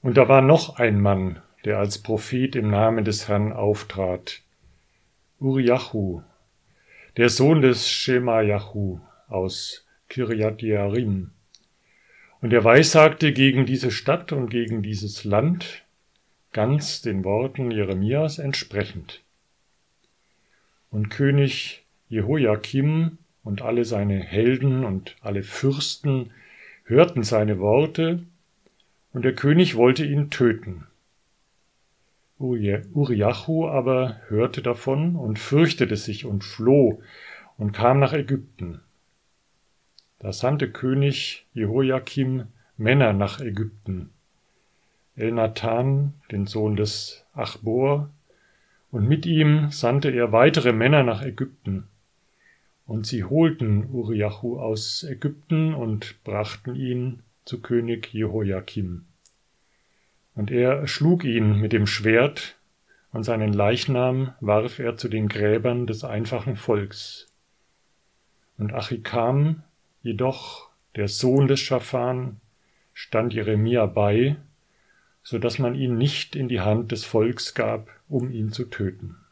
Und da war noch ein Mann, der als Prophet im Namen des Herrn auftrat, Uriachu, der Sohn des Schemajachu aus Kirjat Jearim. Und er weissagte gegen diese Stadt und gegen dieses Land, ganz den Worten Jeremias entsprechend. Und König Jehoiakim und alle seine Helden und alle Fürsten hörten seine Worte, und der König wollte ihn töten. Uriachu aber hörte davon und fürchtete sich und floh und kam nach Ägypten. Da sandte König Jehoiakim Männer nach Ägypten, Elnathan, den Sohn des Achbor, und mit ihm sandte er weitere Männer nach Ägypten. Und sie holten Uriachu aus Ägypten und brachten ihn zu König Jehoiakim. Und er schlug ihn mit dem Schwert, und seinen Leichnam warf er zu den Gräbern des einfachen Volks. Und Achikam jedoch, der Sohn des Schaphan, stand Jeremia bei, so dass man ihn nicht in die Hand des Volks gab, um ihn zu töten.